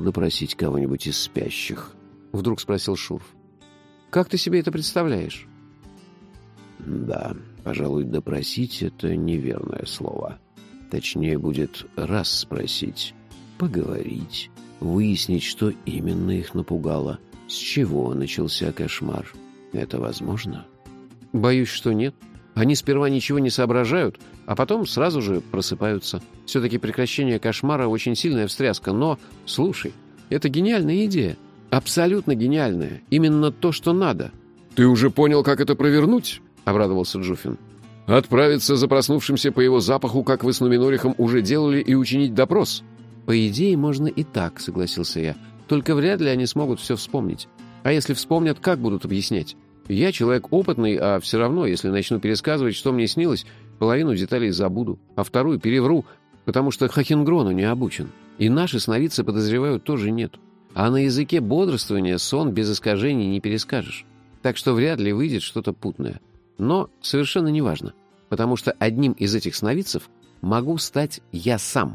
допросить кого-нибудь из спящих?» — вдруг спросил Шурф. «Как ты себе это представляешь?» «Да, пожалуй, допросить — это неверное слово. Точнее будет расспросить, поговорить, выяснить, что именно их напугало, с чего начался кошмар. Это возможно?» «Боюсь, что нет. Они сперва ничего не соображают, а потом сразу же просыпаются. Все-таки прекращение кошмара — очень сильная встряска. Но, слушай, это гениальная идея. Абсолютно гениальная. Именно то, что надо». «Ты уже понял, как это провернуть?» — обрадовался Джуфин. «Отправиться за проснувшимся по его запаху, как вы с Нуминорихом уже делали, и учинить допрос?» «По идее, можно и так», — согласился я. «Только вряд ли они смогут все вспомнить. А если вспомнят, как будут объяснять? Я человек опытный, а все равно, если начну пересказывать, что мне снилось, половину деталей забуду, а вторую перевру, потому что Хохенгрону не обучен. И наши сновидцы, подозревают, тоже нет. А на языке бодрствования сон без искажений не перескажешь. Так что вряд ли выйдет что-то путное. Но совершенно неважно, потому что одним из этих сновидцев могу стать я сам».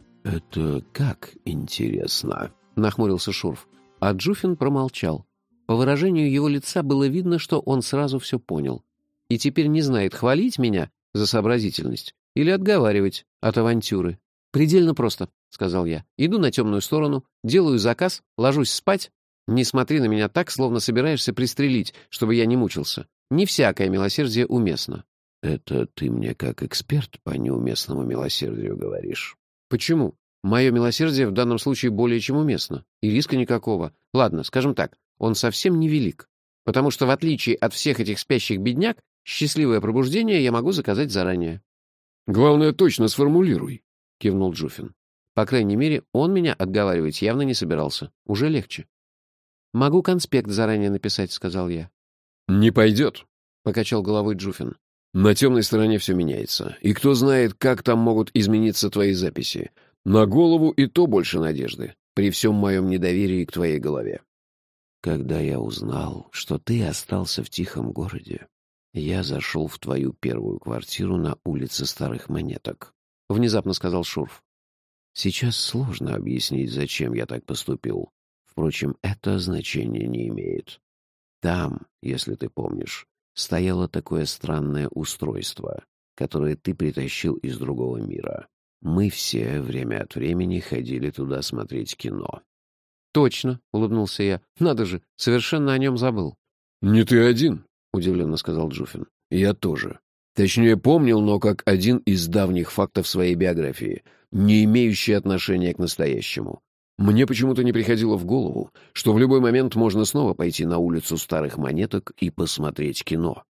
«Это как интересно?» — нахмурился Шурф. А Джуфин промолчал. По выражению его лица было видно, что он сразу все понял. И теперь не знает, хвалить меня за сообразительность или отговаривать от авантюры. «Предельно просто», — сказал я. «Иду на темную сторону, делаю заказ, ложусь спать. Не смотри на меня так, словно собираешься пристрелить, чтобы я не мучился. Не всякое милосердие уместно». «Это ты мне как эксперт по неуместному милосердию говоришь?» «Почему? Мое милосердие в данном случае более чем уместно. И риска никакого. Ладно, скажем так, он совсем невелик. Потому что, в отличие от всех этих спящих бедняк, счастливое пробуждение я могу заказать заранее». «Главное, точно сформулируй», — кивнул Джуфин. По крайней мере, он меня отговаривать явно не собирался. Уже легче. «Могу конспект заранее написать», — сказал я. «Не пойдет», — покачал головой Джуфин. «На темной стороне все меняется. И кто знает, как там могут измениться твои записи. На голову и то больше надежды, при всем моем недоверии к твоей голове». «Когда я узнал, что ты остался в тихом городе, я зашел в твою первую квартиру на улице Старых Монеток», — внезапно сказал Шурф. «Сейчас сложно объяснить, зачем я так поступил. Впрочем, это значения не имеет. Там, если ты помнишь, стояло такое странное устройство, которое ты притащил из другого мира. Мы все время от времени ходили туда смотреть кино». «Точно», — улыбнулся я. «Надо же, совершенно о нем забыл». «Не ты один», — удивленно сказал Джуфин. «Я тоже. Точнее, помнил, но как один из давних фактов своей биографии, не имеющий отношения к настоящему. Мне почему-то не приходило в голову, что в любой момент можно снова пойти на улицу Старых Монеток и посмотреть кино».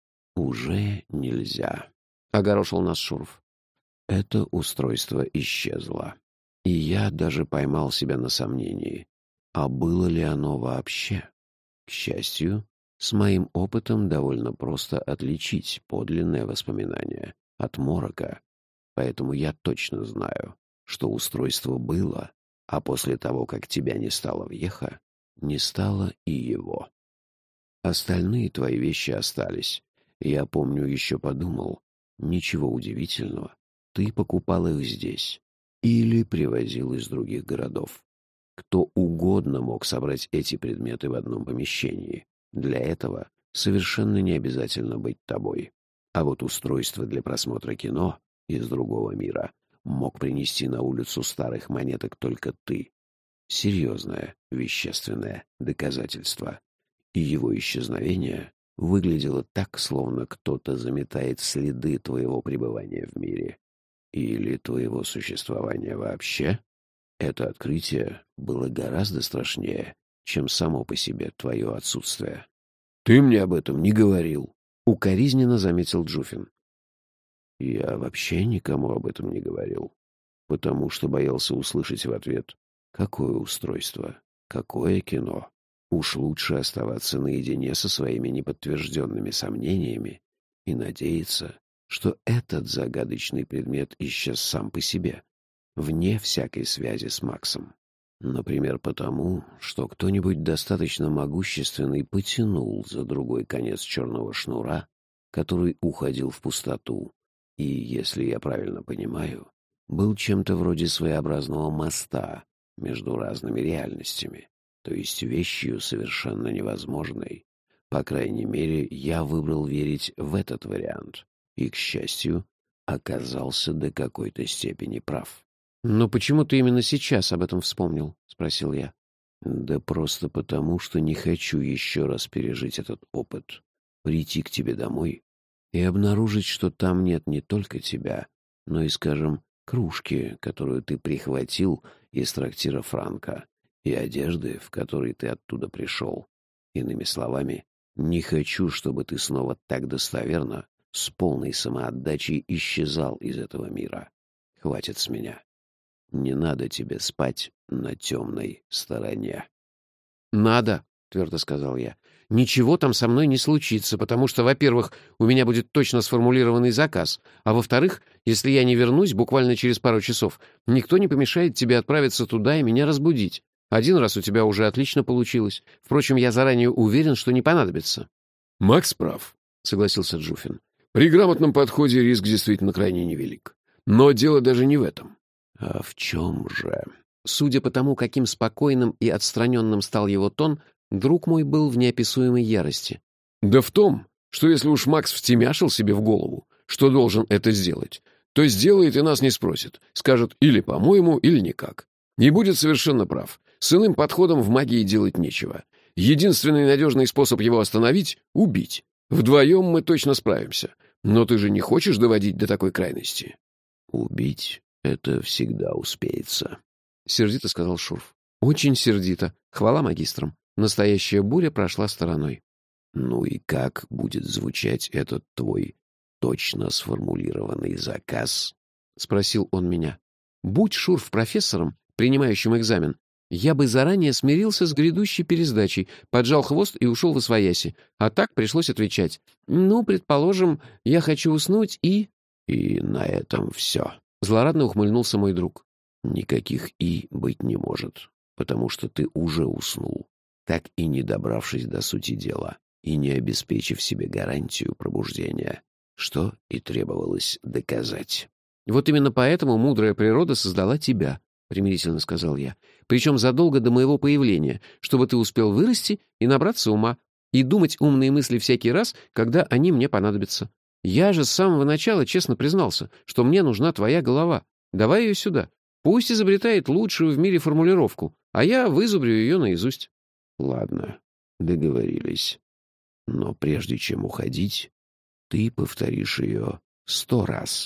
«Уже нельзя», — огорошил нас Шурф. «Это устройство исчезло. И я даже поймал себя на сомнении. А было ли оно вообще? К счастью, с моим опытом довольно просто отличить подлинное воспоминание от морока. Поэтому я точно знаю, что устройство было, а после того, как тебя не стало в Йеха, не стало и его. Остальные твои вещи остались. Я помню, еще подумал, ничего удивительного, ты покупал их здесь или привозил из других городов. Кто угодно мог собрать эти предметы в одном помещении. Для этого совершенно не обязательно быть тобой. А вот устройство для просмотра кино из другого мира мог принести на улицу Старых Монеток только ты. Серьезное вещественное доказательство. И его исчезновение выглядело так, словно кто-то заметает следы твоего пребывания в мире. Или твоего существования вообще. Это открытие было гораздо страшнее, чем само по себе твое отсутствие. «Ты мне об этом не говорил», — укоризненно заметил Джуфин. «Я вообще никому об этом не говорил, потому что боялся услышать в ответ, какое устройство, какое кино. Уж лучше оставаться наедине со своими неподтвержденными сомнениями и надеяться, что этот загадочный предмет исчез сам по себе, вне всякой связи с Максом. Например, потому, что кто-нибудь достаточно могущественный потянул за другой конец черного шнура, который уходил в пустоту, и, если я правильно понимаю, был чем-то вроде своеобразного моста между разными реальностями, то есть вещью совершенно невозможной. По крайней мере, я выбрал верить в этот вариант и, к счастью, оказался до какой-то степени прав. «Но почему ты именно сейчас об этом вспомнил?» — спросил я. Да просто потому, что не хочу еще раз пережить этот опыт. Прийти к тебе домой и обнаружить, что там нет не только тебя, но и, скажем, кружки, которую ты прихватил из трактира Франка, и одежды, в которой ты оттуда пришел. Иными словами, не хочу, чтобы ты снова так достоверно, с полной самоотдачей исчезал из этого мира. Хватит с меня. Не надо тебе спать на темной стороне. «Надо», — твердо сказал я. «Ничего там со мной не случится, потому что, во-первых, у меня будет точно сформулированный заказ, а во-вторых, если я не вернусь буквально через пару часов, никто не помешает тебе отправиться туда и меня разбудить. Один раз у тебя уже отлично получилось. Впрочем, я заранее уверен, что не понадобится». «Макс прав», — согласился Джуфин. «При грамотном подходе риск действительно крайне невелик. Но дело даже не в этом». А в чем же? Судя по тому, каким спокойным и отстраненным стал его тон, друг мой был в неописуемой ярости. «Да в том, что если уж Макс втемяшил себе в голову, что должен это сделать, то сделает и нас не спросит. Скажет или по-моему, или никак. И будет совершенно прав. С иным подходом в магии делать нечего. Единственный надежный способ его остановить — убить. Вдвоем мы точно справимся. Но ты же не хочешь доводить до такой крайности?» Убить — это всегда успеется. — сердито сказал Шурф. «Очень сердито. Хвала магистрам. Настоящая буря прошла стороной». Ну и как будет звучать этот твой точно сформулированный заказ? — спросил он меня. Будь Шурф профессором, принимающим экзамен, я бы заранее смирился с грядущей пересдачей, поджал хвост и ушел восвояси. А так пришлось отвечать. «Ну, предположим, я хочу уснуть и...» И на этом все. Злорадно ухмыльнулся мой друг. Никаких «и» быть не может, потому что ты уже уснул, так и не добравшись до сути дела и не обеспечив себе гарантию пробуждения, что и требовалось доказать. «Вот именно поэтому мудрая природа создала тебя», — примирительно сказал я. «Причем задолго до моего появления, чтобы ты успел вырасти и набраться ума, и думать умные мысли всякий раз, когда они мне понадобятся. Я же с самого начала честно признался, что мне нужна твоя голова. Давай ее сюда. Пусть изобретает лучшую в мире формулировку, а я вызубрю ее наизусть». Ладно, договорились. Но прежде чем уходить, ты повторишь ее 100 раз.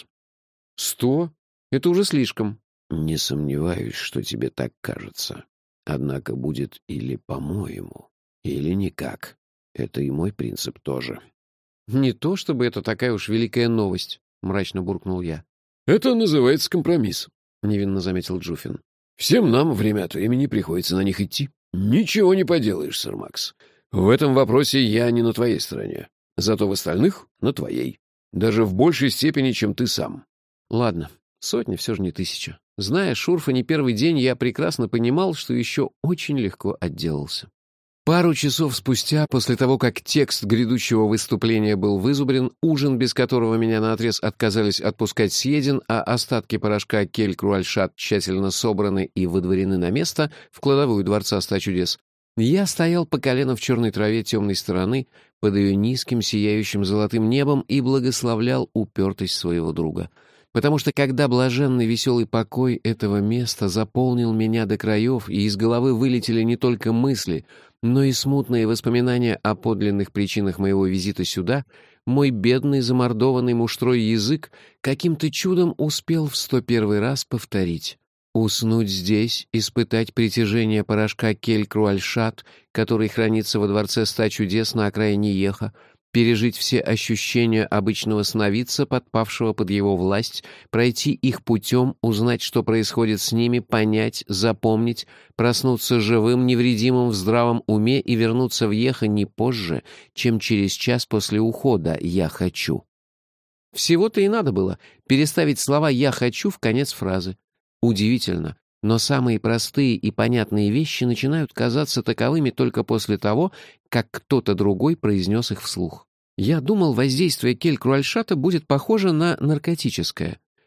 100? Это уже слишком. Не сомневаюсь, что тебе так кажется. Однако будет или по-моему, или никак. Это и мой принцип тоже. Не то, чтобы это такая уж великая новость, мрачно буркнул я. «Это называется компромисс», — невинно заметил Джуфин. «Всем нам время от времени приходится на них идти. Ничего не поделаешь, сэр Макс. В этом вопросе я не на твоей стороне. Зато в остальных — на твоей. Даже в большей степени, чем ты сам». Ладно, 100 все же не 1000. Зная Шурфа не первый день, я прекрасно понимал, что еще очень легко отделался. Пару часов спустя, после того, как текст грядущего выступления был вызубрен, ужин, без которого меня наотрез отказались отпускать, съеден, а остатки порошка Кель-Круальшат тщательно собраны и выдворены на место в кладовую Дворца 100 чудес, я стоял по колено в черной траве темной стороны под ее низким сияющим золотым небом и благословлял упертость своего друга. Потому что когда блаженный веселый покой этого места заполнил меня до краев, и из головы вылетели не только мысли, но и смутные воспоминания о подлинных причинах моего визита сюда, мой бедный замордованный муштрой язык каким-то чудом успел в 101 раз повторить. Уснуть здесь, испытать притяжение порошка Кель-Круальшат, который хранится во Дворце 100 чудес на окраине Еха, пережить все ощущения обычного сновидца, подпавшего под его власть, пройти их путем, узнать, что происходит с ними, понять, запомнить, проснуться живым, невредимым в здравом уме и вернуться в Еха не позже, чем через час после ухода «я хочу». Всего-то и надо было переставить слова «я хочу» в конец фразы. Удивительно, но самые простые и понятные вещи начинают казаться таковыми только после того, как кто-то другой произнес их вслух. Я думал, воздействие Кель-Круальшата будет похоже на наркотическое.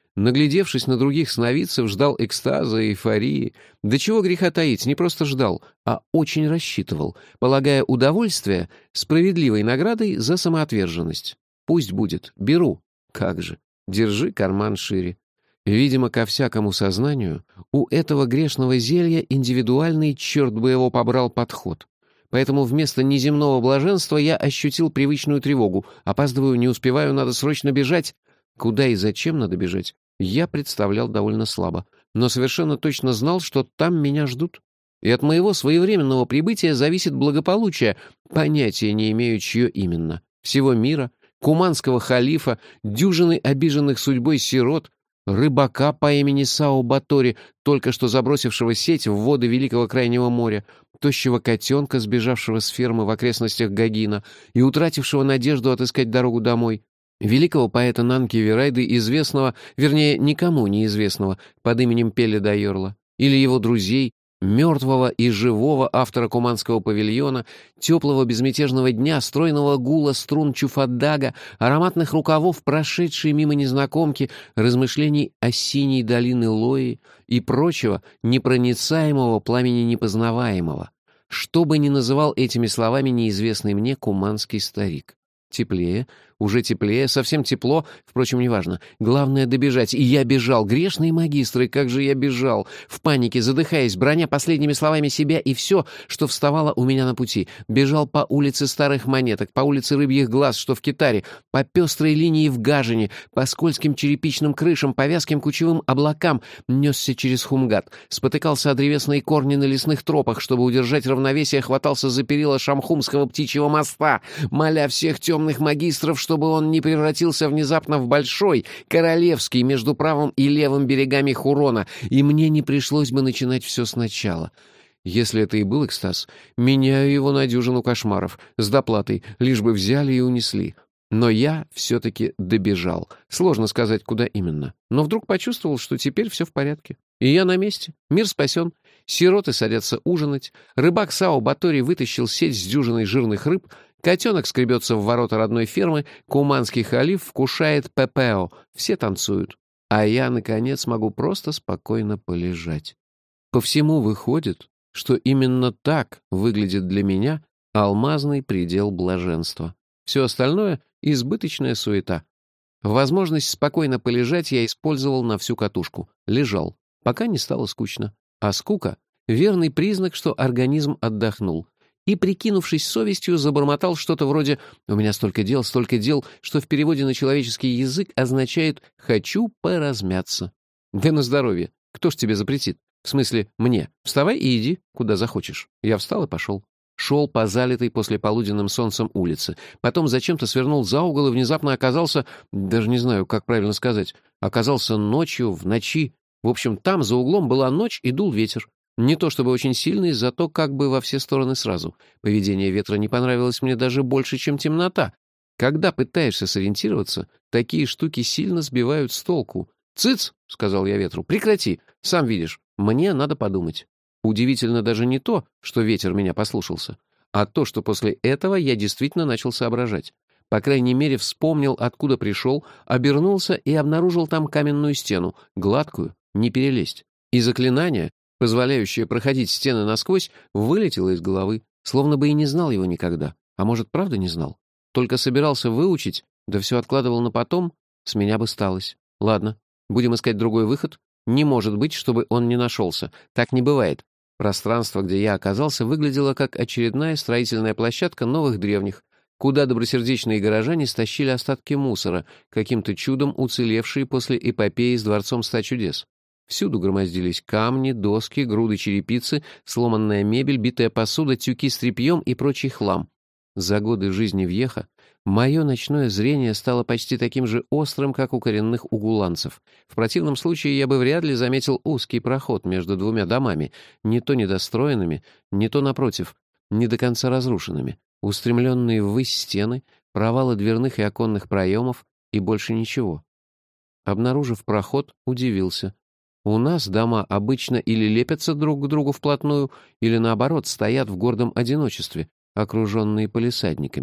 Наглядевшись на других сновидцев, ждал экстаза, эйфории. Да чего греха таить, не просто ждал, а очень рассчитывал, полагая удовольствие справедливой наградой за самоотверженность. Пусть будет, беру. Как же, держи карман шире. Видимо, ко всякому сознанию у этого грешного зелья индивидуальный, черт бы его побрал, подход. Поэтому вместо неземного блаженства я ощутил привычную тревогу. Опаздываю, не успеваю, надо срочно бежать. Куда и зачем надо бежать, я представлял довольно слабо, но совершенно точно знал, что там меня ждут. И от моего своевременного прибытия зависит благополучие, понятия не имею, чье именно. Всего мира, куманского халифа, дюжины обиженных судьбой сирот, рыбака по имени Сао Батори, только что забросившего сеть в воды Великого Крайнего моря, тощего котенка, сбежавшего с фермы в окрестностях Гагина и утратившего надежду отыскать дорогу домой, великого поэта Нанки Вирайды, известного, вернее, никому неизвестного, под именем Пеле Дайорла, или его друзей, мертвого и живого автора Куманского павильона, теплого безмятежного дня, стройного гула струн Чуфаддага, ароматных рукавов, прошедшей мимо незнакомки, размышлений о синей долины Лои и прочего непроницаемого пламени непознаваемого, что бы ни называл этими словами неизвестный мне куманский старик. Теплее, уже теплее, совсем тепло, впрочем, неважно. Главное — добежать. И я бежал, грешные магистры, как же я бежал, в панике, задыхаясь, броня последними словами себя и все, что вставало у меня на пути. Бежал по улице Старых Монеток, по улице Рыбьих Глаз, что в Китаре, по пестрой линии в Гажине, по скользким черепичным крышам, по вязким кучевым облакам, несся через Хумгат, спотыкался о древесные корни на лесных тропах, чтобы удержать равновесие, хватался за перила Шамхумского птичьего моста, моля всех темных магистров, чтобы он не превратился внезапно в большой, королевский, между правым и левым берегами Хурона, и мне не пришлось бы начинать все сначала. Если это и был экстаз, меняю его на дюжину кошмаров, с доплатой, лишь бы взяли и унесли. Но я все-таки добежал. Сложно сказать, куда именно. Но вдруг почувствовал, что теперь все в порядке. И я на месте. Мир спасен. Сироты садятся ужинать. Рыбак Сао Батори вытащил сеть с дюжиной жирных рыб. Котенок скребется в ворота родной фермы. Куманский халиф вкушает пепео. Все танцуют. А я, наконец, могу просто спокойно полежать. По всему выходит, что именно так выглядит для меня алмазный предел блаженства. Все остальное — избыточная суета. Возможность спокойно полежать я использовал на всю катушку. Лежал, пока не стало скучно. А скука — верный признак, что организм отдохнул. И, прикинувшись совестью, забормотал что-то вроде «У меня столько дел, что в переводе на человеческий язык означает «хочу поразмяться». Да на здоровье. Кто ж тебе запретит? В смысле, мне. Вставай и иди, куда захочешь. Я встал и пошел. Шел по залитой послеполуденным солнцем улице. Потом зачем-то свернул за угол и внезапно оказался, даже не знаю, как правильно сказать, оказался ночью, в ночи. В общем, там за углом была ночь и дул ветер. Не то чтобы очень сильный, зато как бы во все стороны сразу. Поведение ветра не понравилось мне даже больше, чем темнота. Когда пытаешься сориентироваться, такие штуки сильно сбивают с толку. «Цыц!» — сказал я ветру. «Прекрати! Сам видишь, мне надо подумать». Удивительно даже не то, что ветер меня послушался, а то, что после этого я действительно начал соображать. По крайней мере, вспомнил, откуда пришел, обернулся и обнаружил там каменную стену, гладкую, не перелезть. И заклинание, позволяющее проходить стены насквозь, вылетело из головы, словно бы и не знал его никогда. А может, правда не знал? Только собирался выучить, да все откладывал на потом, с меня бы сталось. Ладно, будем искать другой выход. Не может быть, чтобы он не нашелся. Так не бывает. Пространство, где я оказался, выглядело как очередная строительная площадка новых древних, куда добросердечные горожане стащили остатки мусора, каким-то чудом уцелевшие после эпопеи с Дворцом 100 чудес. Всюду громоздились камни, доски, груды черепицы, сломанная мебель, битая посуда, тюки с тряпьем и прочий хлам. За годы жизни в Йеха мое ночное зрение стало почти таким же острым, как у коренных угуланцев. В противном случае я бы вряд ли заметил узкий проход между двумя домами, не то недостроенными, не то, напротив, не до конца разрушенными, устремленные ввысь стены, провалы дверных и оконных проемов и больше ничего. Обнаружив проход, удивился. У нас дома обычно или лепятся друг к другу вплотную, или, наоборот, стоят в гордом одиночестве, окруженные палисадниками.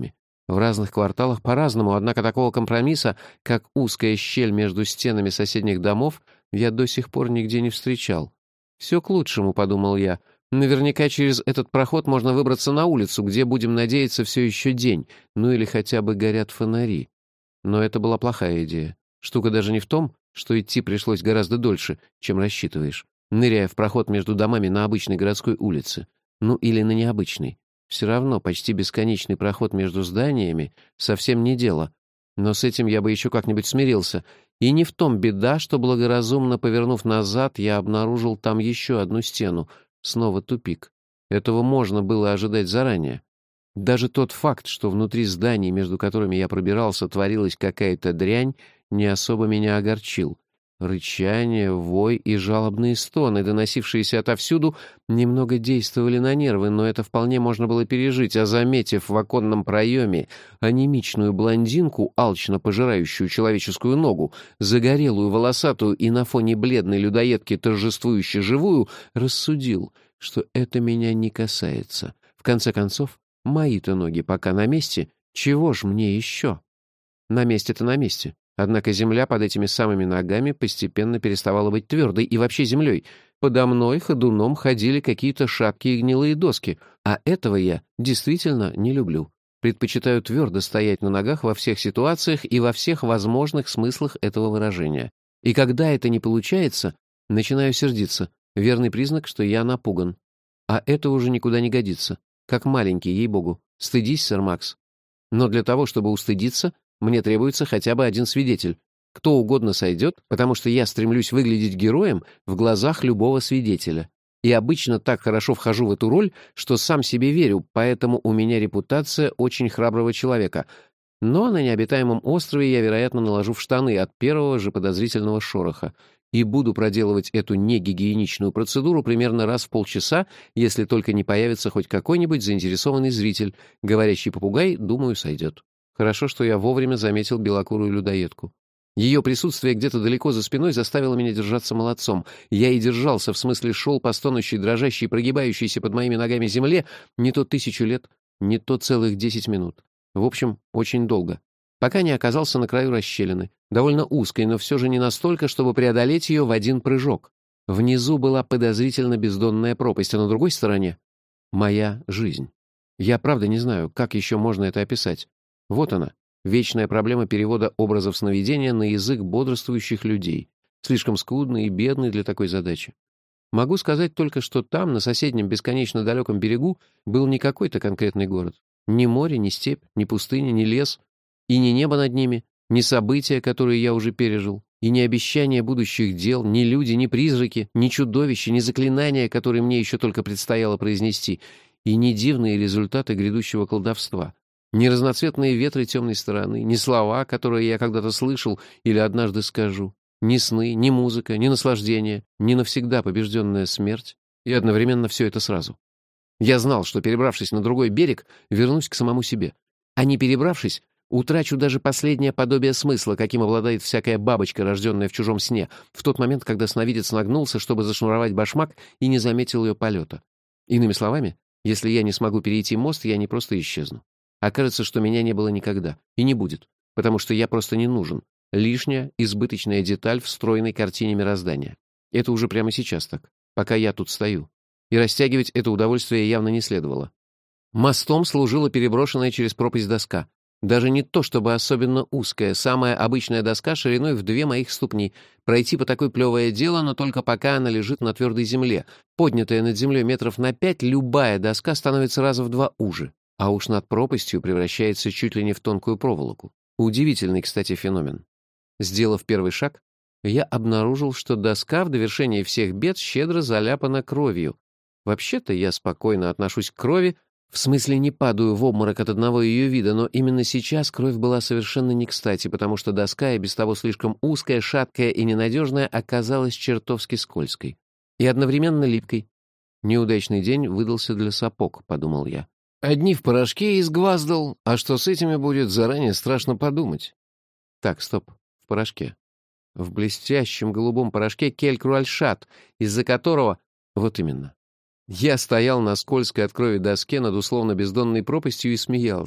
В разных кварталах по-разному, однако такого компромисса, как узкая щель между стенами соседних домов, я до сих пор нигде не встречал. «Все к лучшему», — подумал я. «Наверняка через этот проход можно выбраться на улицу, где, будем надеяться, все еще день, ну или хотя бы горят фонари». Но это была плохая идея. Штука даже не в том, что идти пришлось гораздо дольше, чем рассчитываешь, ныряя в проход между домами на обычной городской улице. Ну или на необычной. Все равно почти бесконечный проход между зданиями совсем не дело. Но с этим я бы еще как-нибудь смирился. И не в том беда, что, благоразумно повернув назад, я обнаружил там еще одну стену. Снова тупик. Этого можно было ожидать заранее. Даже тот факт, что внутри зданий, между которыми я пробирался, творилась какая-то дрянь, не особо меня огорчил. Рычание, вой и жалобные стоны, доносившиеся отовсюду, немного действовали на нервы, но это вполне можно было пережить, а заметив в оконном проеме анемичную блондинку, алчно пожирающую человеческую ногу, загорелую, волосатую и на фоне бледной людоедки торжествующе живую, рассудил, что это меня не касается. В конце концов, мои-то ноги пока на месте, чего ж мне еще? На месте-то на месте. Однако земля под этими самыми ногами постепенно переставала быть твердой и вообще землей. Подо мной ходуном ходили какие-то шаткие гнилые доски, а этого я действительно не люблю. Предпочитаю твердо стоять на ногах во всех ситуациях и во всех возможных смыслах этого выражения. И когда это не получается, начинаю сердиться. Верный признак, что я напуган. А это уже никуда не годится. Как маленький, ей-богу. Стыдись, сэр Макс. Но для того, чтобы устыдиться, мне требуется хотя бы один свидетель. Кто угодно сойдет, потому что я стремлюсь выглядеть героем в глазах любого свидетеля. И обычно так хорошо вхожу в эту роль, что сам себе верю, поэтому у меня репутация очень храброго человека. Но на необитаемом острове я, вероятно, наложу в штаны от первого же подозрительного шороха. И буду проделывать эту негигиеничную процедуру примерно раз в полчаса, если только не появится хоть какой-нибудь заинтересованный зритель. Говорящий попугай, думаю, сойдет. Хорошо, что я вовремя заметил белокурую людоедку. Ее присутствие где-то далеко за спиной заставило меня держаться молодцом. Я и держался, в смысле шел по стонущей, дрожащей, прогибающейся под моими ногами земле не то 1000 лет, не то целых 10 минут. В общем, очень долго. Пока не оказался на краю расщелины, довольно узкой, но все же не настолько, чтобы преодолеть ее в один прыжок. Внизу была подозрительно бездонная пропасть, а на другой стороне — моя жизнь. Я правда не знаю, как еще можно это описать. Вот она, вечная проблема перевода образов сновидения на язык бодрствующих людей, слишком скудный и бедный для такой задачи. Могу сказать только, что там, на соседнем бесконечно далеком берегу, был не какой-то конкретный город. Ни море, ни степь, ни пустыня, ни лес, и ни небо над ними, ни события, которые я уже пережил, и ни обещания будущих дел, ни люди, ни призраки, ни чудовища, ни заклинания, которые мне еще только предстояло произнести, и ни дивные результаты грядущего колдовства. Ни разноцветные ветры темной стороны, ни слова, которые я когда-то слышал или однажды скажу, ни сны, ни музыка, ни наслаждение, ни навсегда побежденная смерть, и одновременно все это сразу. Я знал, что, перебравшись на другой берег, вернусь к самому себе, а не перебравшись, утрачу даже последнее подобие смысла, каким обладает всякая бабочка, рожденная в чужом сне, в тот момент, когда сновидец нагнулся, чтобы зашнуровать башмак, и не заметил ее полета. Иными словами, если я не смогу перейти мост, я не просто исчезну. Окажется, что меня не было никогда. И не будет. Потому что я просто не нужен. Лишняя, избыточная деталь в стройной картине мироздания. Это уже прямо сейчас так. Пока я тут стою. И растягивать это удовольствие явно не следовало. Мостом служила переброшенная через пропасть доска. Даже не то, чтобы особенно узкая, самая обычная доска шириной в 2 моих ступни. Пройти по такой плевое дело, но только пока она лежит на твердой земле. Поднятая над землей метров на 5, любая доска становится раза в 2 уже. А уж над пропастью превращается чуть ли не в тонкую проволоку. Удивительный, кстати, феномен. Сделав первый шаг, я обнаружил, что доска в довершении всех бед щедро заляпана кровью. Вообще-то я спокойно отношусь к крови, в смысле не падаю в обморок от одного ее вида, но именно сейчас кровь была совершенно не кстати, потому что доска, и без того слишком узкая, шаткая и ненадежная, оказалась чертовски скользкой. И одновременно липкой. Неудачный день выдался для сапог, подумал я. Одни в порошке изгваздал, а что с этими будет, заранее страшно подумать. Так, стоп, в порошке. В блестящем голубом порошке кель-круальшат, из-за которого... Вот именно. Я стоял на скользкой от крови доске над условно бездонной пропастью и смеялся.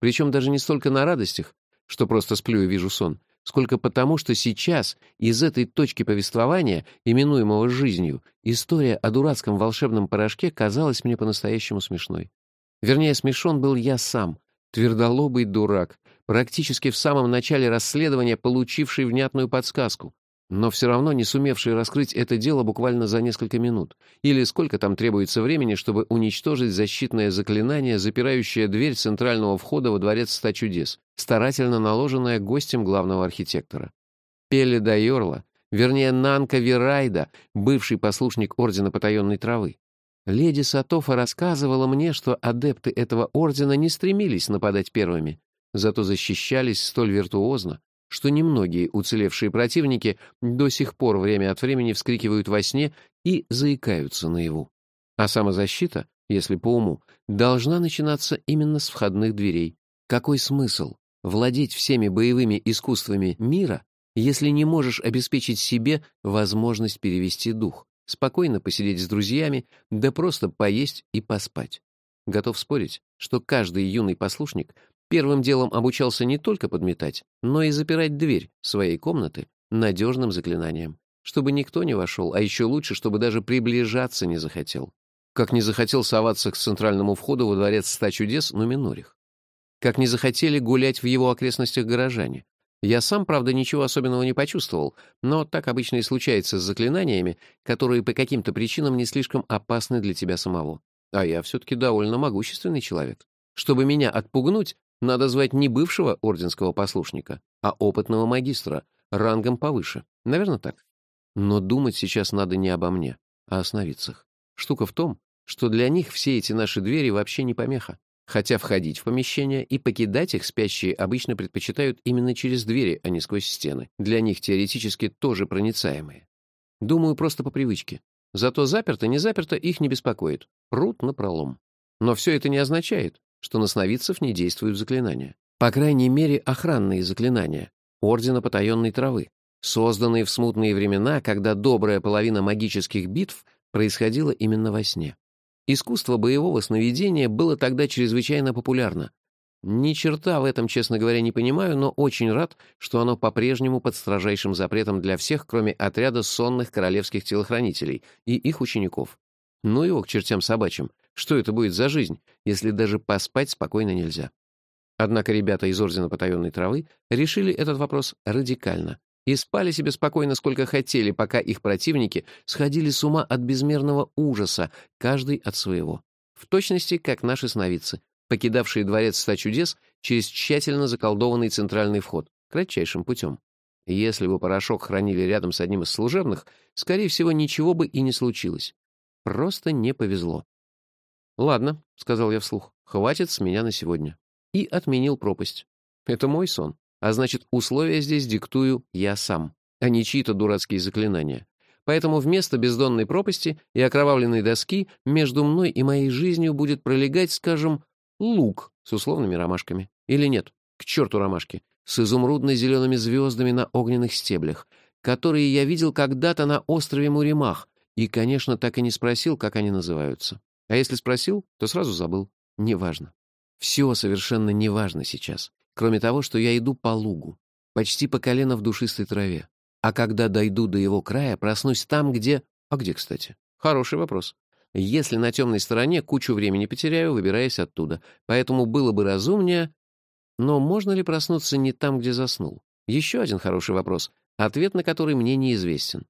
Причем даже не столько на радостях, что просто сплю и вижу сон, сколько потому, что сейчас из этой точки повествования, именуемого жизнью, история о дурацком волшебном порошке казалась мне по-настоящему смешной. Вернее, смешон был я сам, твердолобый дурак, практически в самом начале расследования получивший внятную подсказку, но все равно не сумевший раскрыть это дело буквально за несколько минут, или сколько там требуется времени, чтобы уничтожить защитное заклинание, запирающее дверь центрального входа во дворец 100 чудес, старательно наложенное гостем главного архитектора. Пеле да Йорла, вернее Нанка Вирайда, бывший послушник Ордена Потаенной Травы. Леди Сатофа рассказывала мне, что адепты этого ордена не стремились нападать первыми, зато защищались столь виртуозно, что немногие уцелевшие противники до сих пор время от времени вскрикивают во сне и заикаются наяву. А самозащита, если по уму, должна начинаться именно с входных дверей. Какой смысл владеть всеми боевыми искусствами мира, если не можешь обеспечить себе возможность перевести дух, спокойно посидеть с друзьями, да просто поесть и поспать? Готов спорить, что каждый юный послушник первым делом обучался не только подметать, но и запирать дверь своей комнаты надежным заклинанием, чтобы никто не вошел, а еще лучше, чтобы даже приближаться не захотел. Как не захотел соваться к центральному входу во дворец 100 чудес Нуминорих. Как не захотели гулять в его окрестностях горожане. Я сам, правда, ничего особенного не почувствовал, но так обычно и случается с заклинаниями, которые по каким-то причинам не слишком опасны для тебя самого. А я все-таки довольно могущественный человек. Чтобы меня отпугнуть, надо звать не бывшего орденского послушника, а опытного магистра, рангом повыше. Наверное, так. Но думать сейчас надо не обо мне, а о сновидцах. Штука в том, что для них все эти наши двери вообще не помеха. Хотя входить в помещения и покидать их спящие обычно предпочитают именно через двери, а не сквозь стены. Для них теоретически тоже проницаемые. Думаю, просто по привычке. Зато заперто, не заперто их не беспокоит. Прут напролом. Но все это не означает, что на сновидцев не действуют заклинания. По крайней мере, охранные заклинания Ордена Потаенной Травы, созданные в смутные времена, когда добрая половина магических битв происходила именно во сне. Искусство боевого сновидения было тогда чрезвычайно популярно. Ни черта в этом, честно говоря, не понимаю, но очень рад, что оно по-прежнему под строжайшим запретом для всех, кроме отряда сонных королевских телохранителей и их учеников. Ну его к чертям собачьим. Что это будет за жизнь, если даже поспать спокойно нельзя? Однако ребята из Ордена Потаенной Травы решили этот вопрос радикально и спали себе спокойно сколько хотели, пока их противники сходили с ума от безмерного ужаса, каждый от своего. В точности, как наши сновидцы, покидавшие дворец 100 чудес через тщательно заколдованный центральный вход, кратчайшим путем. Если бы порошок хранили рядом с одним из служебных, скорее всего, ничего бы и не случилось. Просто не повезло. «Ладно», — сказал я вслух, — «хватит с меня на сегодня». И отменил пропасть. Это мой сон, а значит, условия здесь диктую я сам, а не чьи-то дурацкие заклинания. Поэтому вместо бездонной пропасти и окровавленной доски между мной и моей жизнью будет пролегать, скажем, луг с условными ромашками. Или нет, к черту ромашки, с изумрудно-зелеными звездами на огненных стеблях, которые я видел когда-то на острове Муримах, и, конечно, так и не спросил, как они называются. А если спросил, то сразу забыл. Неважно. Все совершенно неважно сейчас, кроме того, что я иду по лугу, почти по колено в душистой траве. А когда дойду до его края, проснусь там, где... А где, кстати? Хороший вопрос. Если на темной стороне, кучу времени потеряю, выбираясь оттуда. Поэтому было бы разумнее... Но можно ли проснуться не там, где заснул? Еще один хороший вопрос, ответ на который мне неизвестен.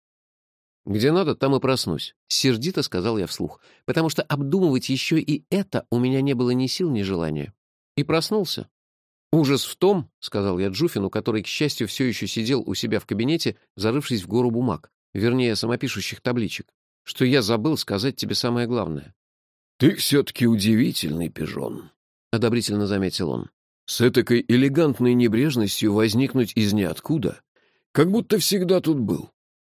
«Где надо, там и проснусь», — сердито сказал я вслух, потому что обдумывать еще и это у меня не было ни сил, ни желания. И проснулся. «Ужас в том», — сказал я Джуфину, который, к счастью, все еще сидел у себя в кабинете, зарывшись в гору бумаг, вернее, самопишущих табличек, что я забыл сказать тебе самое главное. «Ты все-таки удивительный пижон», — одобрительно заметил он. «С этакой элегантной небрежностью возникнуть из ниоткуда, как будто всегда тут был.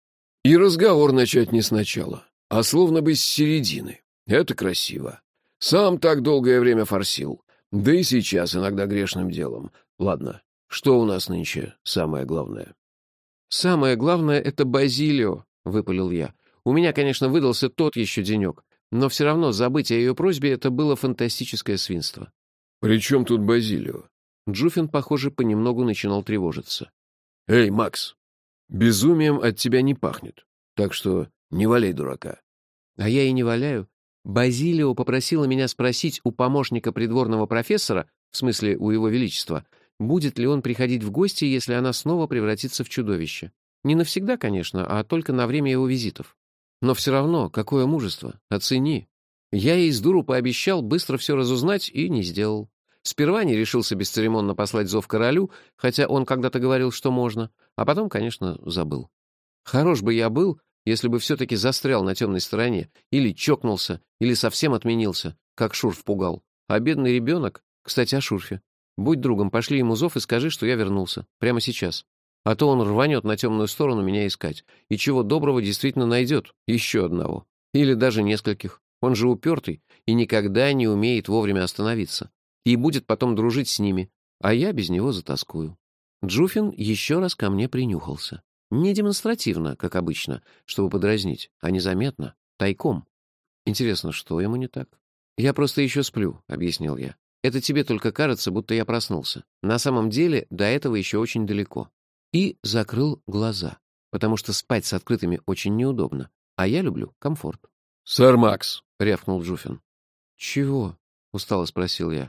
И разговор начать не сначала, а словно бы с середины. Это красиво. Сам так долгое время форсил. Да и сейчас иногда грешным делом. Ладно, что у нас нынче самое главное?» «Самое главное — это Базилио», — выпалил я. «У меня, конечно, выдался тот еще денек, но все равно забыть о ее просьбе — это было фантастическое свинство». «При чем тут Базилио?» Джуфин, похоже, понемногу начинал тревожиться. «Эй, Макс, безумием от тебя не пахнет, так что не валяй дурака». А я и не валяю. Базилио попросила меня спросить у помощника придворного профессора, в смысле у его величества, будет ли он приходить в гости, если она снова превратится в чудовище. Не навсегда, конечно, а только на время его визитов. Но все равно, какое мужество, оцени. Я ей с дуру пообещал быстро все разузнать и не сделал. Сперва не решился бесцеремонно послать зов королю, хотя он когда-то говорил, что можно, а потом, конечно, забыл. Хорош бы я был, если бы все-таки застрял на темной стороне, или чокнулся, или совсем отменился, как Шурф пугал. А бедный ребенок, кстати, о Шурфе, будь другом, пошли ему зов и скажи, что я вернулся, прямо сейчас. А то он рванет на темную сторону меня искать, и чего доброго действительно найдет еще одного. Или даже нескольких. Он же упертый и никогда не умеет вовремя остановиться. И будет потом дружить с ними, а я без него затаскую. Джуфин еще раз ко мне принюхался. Не демонстративно, как обычно, чтобы подразнить, а незаметно, тайком. Интересно, что ему не так? «Я просто еще сплю», — объяснил я. «Это тебе только кажется, будто я проснулся. На самом деле до этого еще очень далеко». И закрыл глаза, потому что спать с открытыми очень неудобно, а я люблю комфорт. «Сэр Макс», — рявкнул Джуфин. «Чего?» — устало спросил я.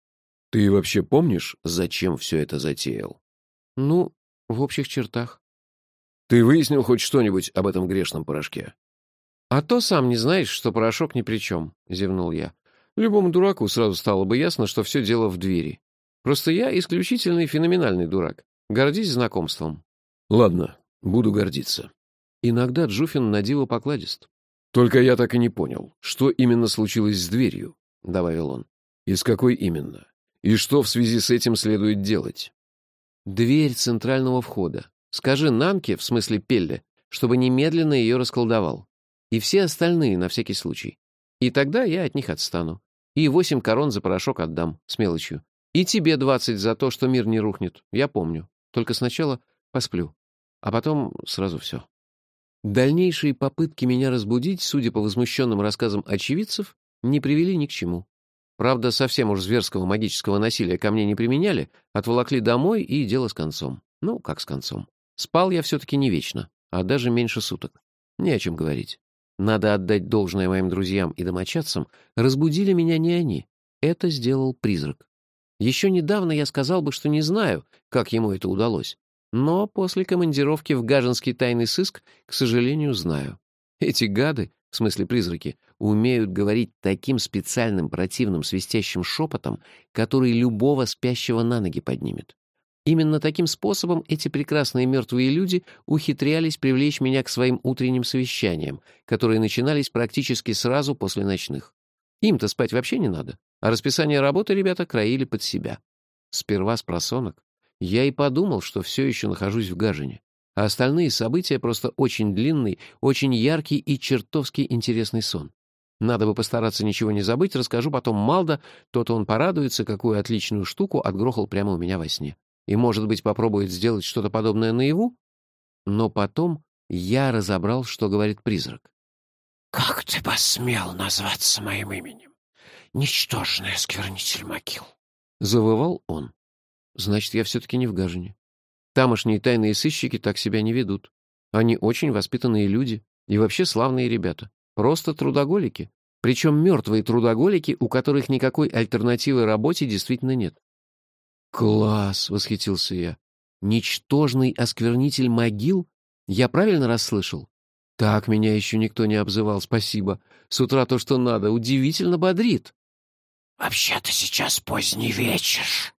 «Ты вообще помнишь, зачем все это затеял?» «Ну, в общих чертах». «Ты выяснил хоть что-нибудь об этом грешном порошке?» «А то сам не знаешь, что порошок ни при чем», — зевнул я. «Любому дураку сразу стало бы ясно, что все дело в двери. Просто я исключительный феноменальный дурак. Гордись знакомством». «Ладно, буду гордиться». Иногда Джуфин на диво покладист. «Только я так и не понял, что именно случилось с дверью», — добавил он. «И с какой именно? И что в связи с этим следует делать?» «Дверь центрального входа. Скажи Нанке, в смысле Пелле, чтобы немедленно ее расколдовал. И все остальные, на всякий случай. И тогда я от них отстану. И 8 корон за порошок отдам, с мелочью. И тебе 20 за то, что мир не рухнет. Я помню. Только сначала посплю. А потом сразу все». Дальнейшие попытки меня разбудить, судя по возмущенным рассказам очевидцев, не привели ни к чему. Правда, совсем уж зверского магического насилия ко мне не применяли, отволокли домой, и дело с концом. Ну, как с концом. Спал я все-таки не вечно, а даже меньше суток. Не о чем говорить. Надо отдать должное моим друзьям и домочадцам, разбудили меня не они. Это сделал призрак. Еще недавно я сказал бы, что не знаю, как ему это удалось. Но после командировки в Гаженский тайный сыск, к сожалению, знаю. Эти гады, в смысле призраки, умеют говорить таким специальным противным свистящим шепотом, который любого спящего на ноги поднимет. Именно таким способом эти прекрасные мертвые люди ухитрялись привлечь меня к своим утренним совещаниям, которые начинались практически сразу после ночных. Им-то спать вообще не надо, а расписание работы ребята краили под себя. Сперва с просонок я и подумал, что все еще нахожусь в Гажене, а остальные события просто очень длинный, очень яркий и чертовски интересный сон. Надо бы постараться ничего не забыть, расскажу потом Малдо, то-то он порадуется, какую отличную штуку отгрохал прямо у меня во сне. И, может быть, попробует сделать что-то подобное наяву? Но потом я разобрал, что говорит призрак. «Как ты посмел назваться моим именем? Ничтожный осквернитель могил!» Завывал он. Значит, я все-таки не в Гажене. Тамошние тайные сыщики так себя не ведут. Они очень воспитанные люди и вообще славные ребята. Просто трудоголики. Причем мертвые трудоголики, у которых никакой альтернативы работе действительно нет. «Класс!» — восхитился я. «Ничтожный осквернитель могил? Я правильно расслышал? Так меня еще никто не обзывал, спасибо. С утра то, что надо, удивительно бодрит». «Вообще-то сейчас поздний вечер»,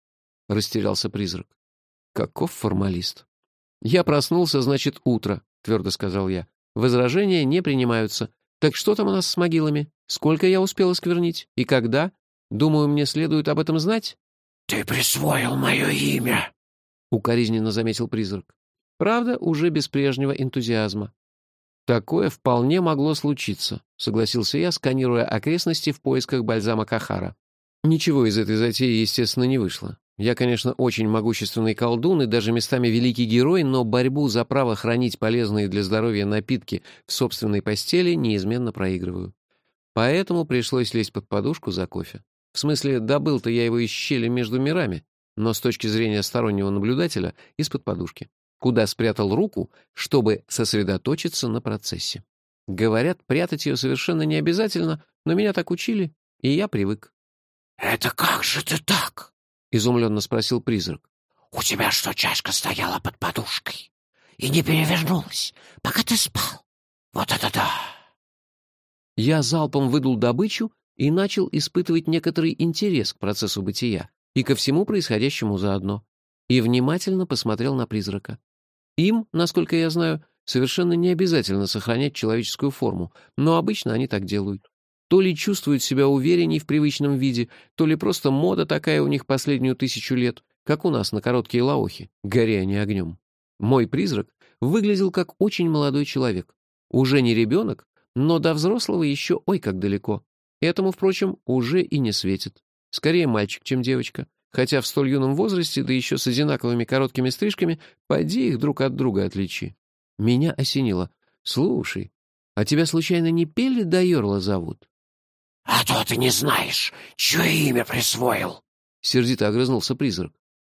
— растерялся призрак. Каков формалист. «Я проснулся, значит, утро», — твердо сказал я. «Возражения не принимаются. Так что там у нас с могилами? Сколько я успел осквернить? И когда? Думаю, мне следует об этом знать». «Ты присвоил мое имя», — укоризненно заметил призрак. Правда, уже без прежнего энтузиазма. «Такое вполне могло случиться», — согласился я, сканируя окрестности в поисках бальзама Кахара. Ничего из этой затеи, естественно, не вышло. Я, конечно, очень могущественный колдун и даже местами великий герой, но борьбу за право хранить полезные для здоровья напитки в собственной постели неизменно проигрываю. Поэтому пришлось лезть под подушку за кофе. В смысле, добыл-то я его из щели между мирами. но с точки зрения стороннего наблюдателя — из-под подушки, куда спрятал руку, чтобы сосредоточиться на процессе. Говорят, прятать ее совершенно не обязательно, но меня так учили, и я привык. «Это как же ты так?» — изумленно спросил призрак. «У тебя что, чашка стояла под подушкой и не перевернулась, пока ты спал? Вот это да!» Я залпом выдул добычу и начал испытывать некоторый интерес к процессу бытия и ко всему происходящему заодно, и внимательно посмотрел на призрака. Им, насколько я знаю, совершенно не обязательно сохранять человеческую форму, но обычно они так делают. То ли чувствуют себя уверенней в привычном виде, то ли просто мода такая у них последнюю 1000 лет, как у нас на короткие лаохи, горя они огнем. Мой призрак выглядел как очень молодой человек. Уже не ребенок, но до взрослого еще ой как далеко. Этому, впрочем, уже и не светит. Скорее мальчик, чем девочка. Хотя в столь юном возрасте, да еще с одинаковыми короткими стрижками, поди их друг от друга отличи. Меня осенило. «Слушай, а тебя случайно не Пелли да Йорла зовут?» «А то ты не знаешь, чье имя присвоил!» — сердито огрызнулся призрак.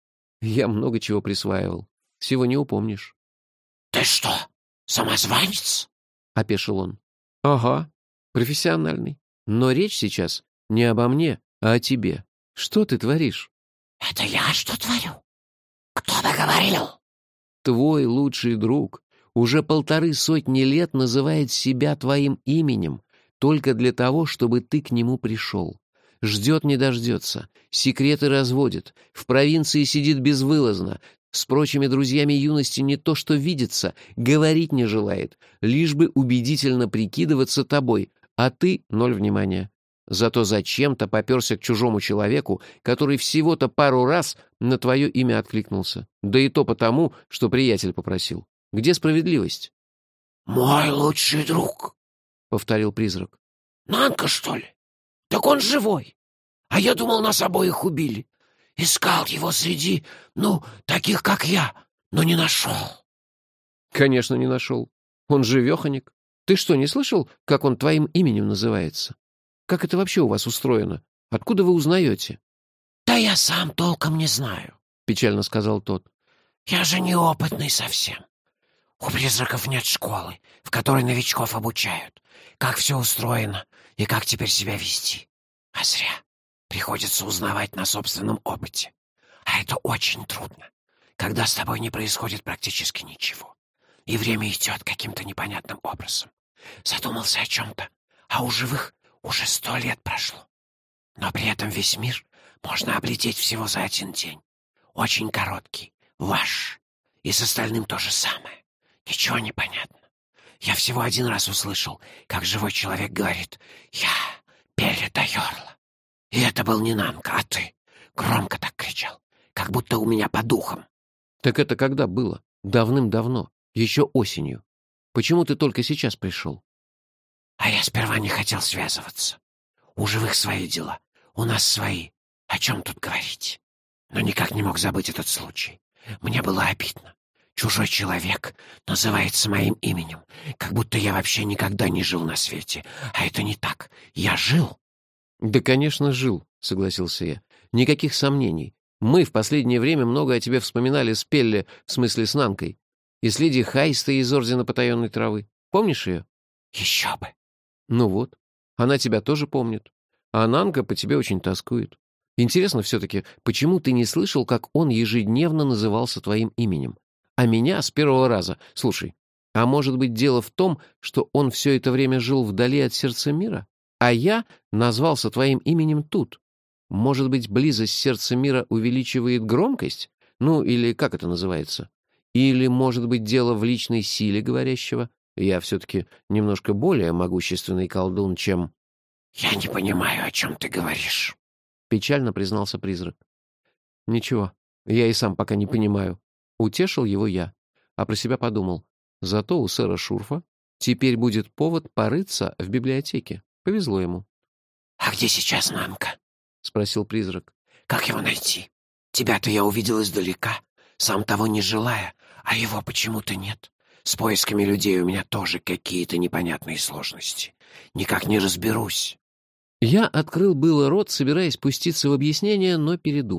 «Я много чего присваивал. Всего не упомнишь». «Ты что, самозванец?» — опешил он. «Ага, профессиональный. Но речь сейчас не обо мне, а о тебе. Что ты творишь?» «Это я что творю? Кто бы говорил?» «Твой лучший друг уже 150 лет называет себя твоим именем, только для того, чтобы ты к нему пришел. Ждет не дождется, секреты разводит, в провинции сидит безвылазно, с прочими друзьями юности не то что видится, говорить не желает, лишь бы убедительно прикидываться тобой, а ты — 0 внимания. Зато зачем-то попёрся к чужому человеку, который всего-то пару раз на твое имя откликнулся. Да и то потому, что приятель попросил. Где справедливость?» «Мой лучший друг», — повторил призрак. «Нанка, что ли? Так он живой. А я думал, нас обоих убили. Искал его среди, таких, как я, но не нашел». «Конечно, не нашел. Он живеханик. Ты что, не слышал, как он твоим именем называется? Как это вообще у вас устроено? Откуда вы узнаете?» «Да я сам толком не знаю», — печально сказал тот. «Я же неопытный совсем. У призраков нет школы, в которой новичков обучают, как все устроено и как теперь себя вести. А зря. Приходится узнавать на собственном опыте. А это очень трудно, когда с тобой не происходит практически ничего, и время идет каким-то непонятным образом. Задумался о чем-то, а у живых уже 100 лет прошло. Но при этом весь мир можно облететь всего за 1 день. Очень короткий, ваш. И с остальным то же самое. Ничего не понятно. Я всего 1 раз услышал, как живой человек говорит: «Я Пелли да Йорла». И это был не Нанка, а ты. Громко так кричал, как будто у меня по духам. «Так это когда было? Давным-давно. Еще осенью. Почему ты только сейчас пришел?» А я сперва не хотел связываться. У живых свои дела, у нас свои. О чем тут говорить? Но никак не мог забыть этот случай. Мне было обидно. Чужой человек называется моим именем, как будто я вообще никогда не жил на свете. А это не так. Я жил. «Да, конечно, жил», — согласился я. «Никаких сомнений. Мы в последнее время много о тебе вспоминали с Пелле, в смысле с Нанкой. И с леди Хайстой из Ордена Потаенной Травы. Помнишь ее?» Еще бы. «Ну вот. Она тебя тоже помнит. А Нанка по тебе очень тоскует. Интересно все-таки, почему ты не слышал, как он ежедневно назывался твоим именем? А меня с первого раза. Слушай, а может быть дело в том, что он все это время жил вдали от сердца мира? А я назвался твоим именем тут. Может быть, близость сердца мира увеличивает громкость? Ну, или как это называется? Или, может быть, дело в личной силе говорящего? Я все-таки немножко более могущественный колдун, чем...» «Я не понимаю, о чем ты говоришь», — печально признался призрак. «Ничего, я и сам пока не понимаю». Утешил его я, а про себя подумал. Зато у сэра Шурфа теперь будет повод порыться в библиотеке. Повезло ему. «А где сейчас Нанка?» — спросил призрак. «Как его найти? Тебя-то я увидел издалека, сам того не желая, а его почему-то нет. С поисками людей у меня тоже какие-то непонятные сложности. Никак не разберусь». Я открыл было рот, собираясь пуститься в объяснение, но передумал.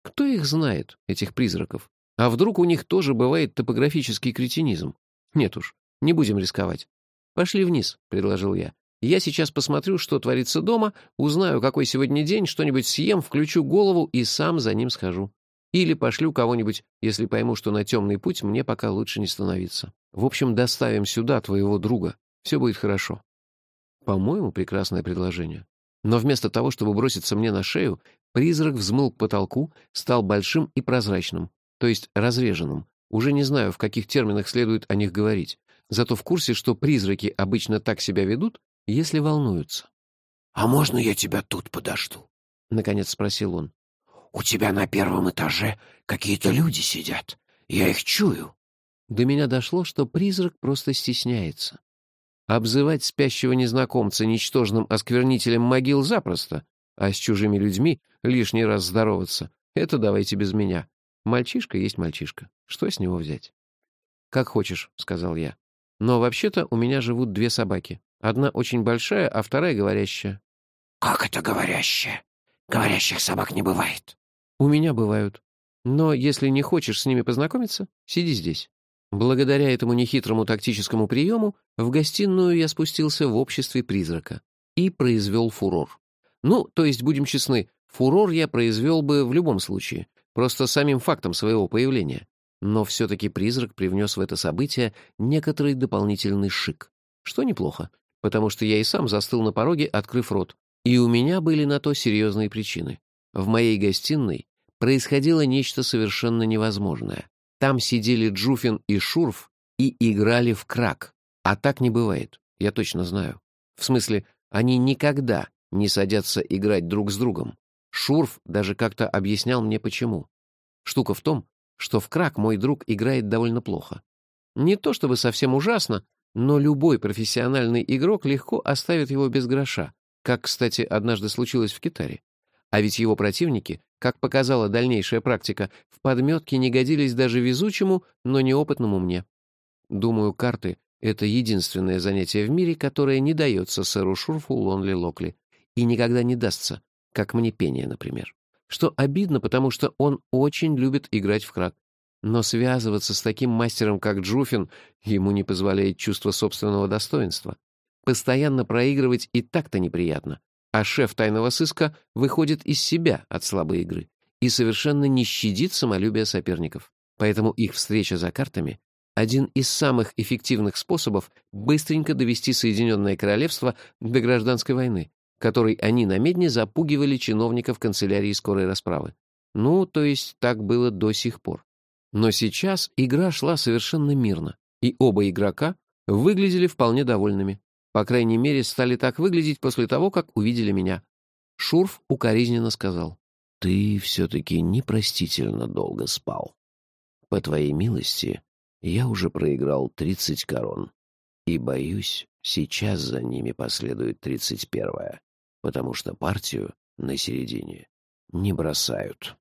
Кто их знает, этих призраков? А вдруг у них тоже бывает топографический кретинизм? Нет уж, не будем рисковать. «Пошли вниз», — предложил я. «Я сейчас посмотрю, что творится дома, узнаю, какой сегодня день, что-нибудь съем, включу голову и сам за ним схожу. Или пошлю кого-нибудь, если пойму, что на темный путь мне пока лучше не становиться. В общем, доставим сюда твоего друга. Все будет хорошо». По-моему, прекрасное предложение. Но вместо того, чтобы броситься мне на шею, призрак взмыл к потолку, стал большим и прозрачным, то есть разреженным. Уже не знаю, в каких терминах следует о них говорить. Зато в курсе, что призраки обычно так себя ведут, если волнуются. «А можно я тебя тут подожду?» — наконец спросил он. «У тебя на первом этаже какие-то люди сидят. Я их чую». До меня дошло, что призрак просто стесняется. Обзывать спящего незнакомца ничтожным осквернителем могил запросто, а с чужими людьми лишний раз здороваться — это давайте без меня. Мальчишка есть мальчишка. Что с него взять? «Как хочешь», — сказал я. «Но вообще-то у меня живут 2 собаки. Одна очень большая, а вторая говорящая». «Как это говорящая? Говорящих собак не бывает». «У меня бывают. Но если не хочешь с ними познакомиться, сиди здесь». Благодаря этому нехитрому тактическому приему в гостиную я спустился в обществе призрака и произвел фурор. Ну, то есть, будем честны, фурор я произвел бы в любом случае, просто самим фактом своего появления. Но все-таки призрак привнес в это событие некоторый дополнительный шик. Что неплохо, потому что я и сам застыл на пороге, открыв рот. И у меня были на то серьезные причины. В моей гостиной происходило нечто совершенно невозможное. Там сидели Джуфин и Шурф и играли в крак. А так не бывает, я точно знаю. В смысле, они никогда не садятся играть друг с другом. Шурф даже как-то объяснял мне, почему. Штука в том, что в крак мой друг играет довольно плохо. Не то чтобы совсем ужасно, но любой профессиональный игрок легко оставит его без гроша, как, кстати, однажды случилось в Китаре. А ведь его противники, как показала дальнейшая практика, в подметке не годились даже везучему, но неопытному мне. Думаю, карты — это единственное занятие в мире, которое не дается сэру Шурфу Лонли Локли и никогда не дастся, как мне пение, например. Что обидно, потому что он очень любит играть в крак. Но связываться с таким мастером, как Джуфин, ему не позволяет чувство собственного достоинства. Постоянно проигрывать и так-то неприятно. А шеф тайного сыска выходит из себя от слабой игры и совершенно не щадит самолюбие соперников. Поэтому их встреча за картами — один из самых эффективных способов быстренько довести Соединенное Королевство до гражданской войны, которой они на медне запугивали чиновников канцелярии скорой расправы. Ну, то есть так было до сих пор. Но сейчас игра шла совершенно мирно, и оба игрока выглядели вполне довольными. По крайней мере, стали так выглядеть после того, как увидели меня. Шурф укоризненно сказал: «Ты все-таки непростительно долго спал. По твоей милости, я уже проиграл 30 корон. И, боюсь, сейчас за ними последует 31-я, потому что партию на середине не бросают».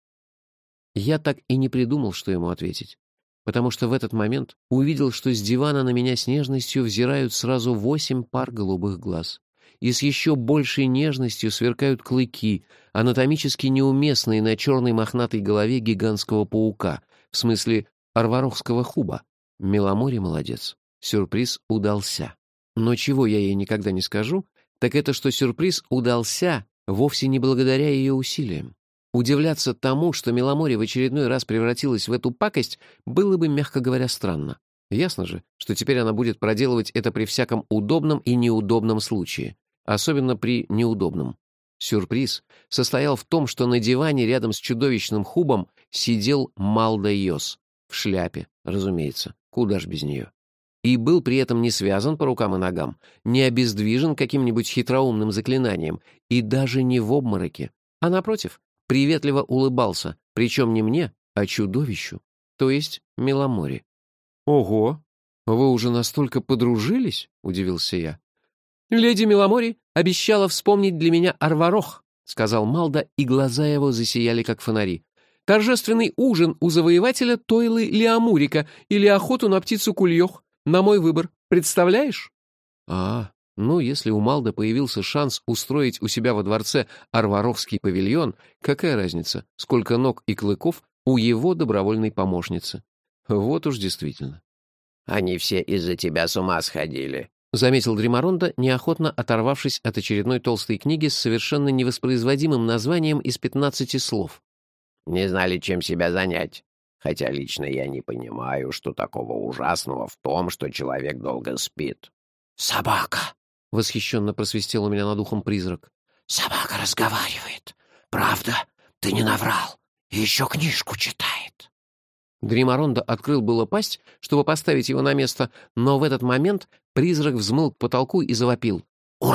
Я так и не придумал, что ему ответить, потому что в этот момент увидел, что с дивана на меня с нежностью взирают сразу 8 пар голубых глаз. И с еще большей нежностью сверкают клыки, анатомически неуместные на черной мохнатой голове гигантского паука, в смысле арварохского хуба. Меломори молодец. Сюрприз удался. Но чего я ей никогда не скажу, так это, что сюрприз удался вовсе не благодаря ее усилиям. Удивляться тому, что Меломори в очередной раз превратилась в эту пакость, было бы, мягко говоря, странно. Ясно же, что теперь она будет проделывать это при всяком удобном и неудобном случае. Особенно при неудобном. Сюрприз состоял в том, что на диване рядом с чудовищным хубом сидел Малда Йос. В шляпе, разумеется. Куда ж без нее. И был при этом не связан по рукам и ногам, не обездвижен каким-нибудь хитроумным заклинанием и даже не в обмороке, а, напротив, приветливо улыбался, причем не мне, а чудовищу, то есть Меломори. «Ого! Вы уже настолько подружились?» — удивился я. «Леди Меломори обещала вспомнить для меня Арварох», — сказал Малда, и глаза его засияли, как фонари. «Торжественный ужин у завоевателя Тойлы Лиамурика или охоту на птицу Кульёх. На мой выбор. Представляешь?» «А, Ну, если у Малда появился шанс устроить у себя во дворце Арваровский павильон, какая разница, сколько ног и клыков у его добровольной помощницы? Вот уж действительно. «Они все из-за тебя с ума сходили», — заметил Дримаронда, неохотно оторвавшись от очередной толстой книги с совершенно невоспроизводимым названием из 15 слов. «Не знали, чем себя занять. Хотя лично я не понимаю, что такого ужасного в том, что человек долго спит». «Собака!» — восхищенно просвистел у меня над ухом призрак. «Собака разговаривает. Правда, ты не наврал. И еще книжку читает». Дримаронда открыл было пасть, чтобы поставить его на место, но в этот момент призрак взмыл к потолку и завопил. «Ура!»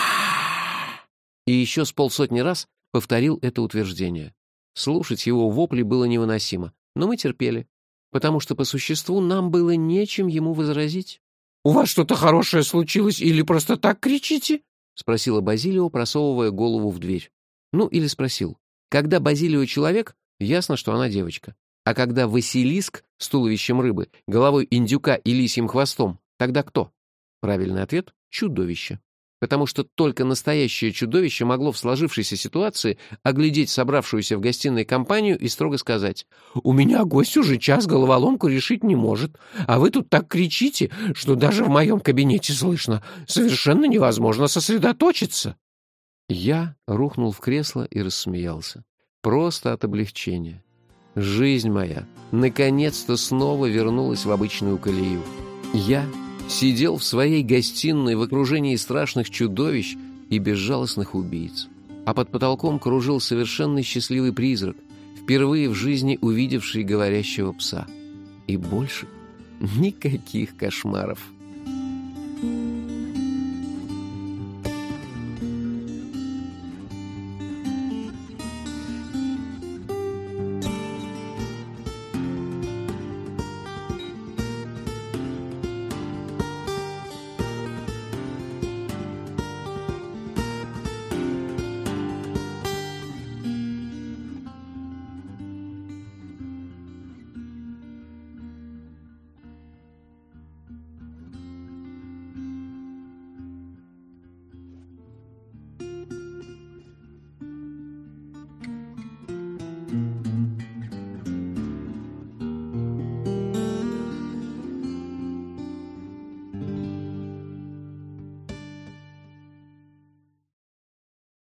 И еще с полсотни раз повторил это утверждение. Слушать его вопли было невыносимо, но мы терпели, потому что по существу нам было нечем ему возразить. «У вас что-то хорошее случилось или просто так кричите?» — спросила Базилио, просовывая голову в дверь. Ну, или спросил. Когда Базилио человек, ясно, что она девочка. А когда Василиск с туловищем рыбы, головой индюка и лисьим хвостом, тогда кто? Правильный ответ — чудовище. Потому что только настоящее чудовище могло в сложившейся ситуации оглядеть собравшуюся в гостиной компанию и строго сказать: «У меня гость уже час головоломку решить не может, а вы тут так кричите, что даже в моем кабинете слышно. Совершенно невозможно сосредоточиться». Я рухнул в кресло и рассмеялся. Просто от облегчения. Жизнь моя наконец-то снова вернулась в обычную колею. Я сидел в своей гостиной в окружении страшных чудовищ и безжалостных убийц. А под потолком кружил совершенно счастливый призрак, впервые в жизни увидевший говорящего пса. И больше никаких кошмаров.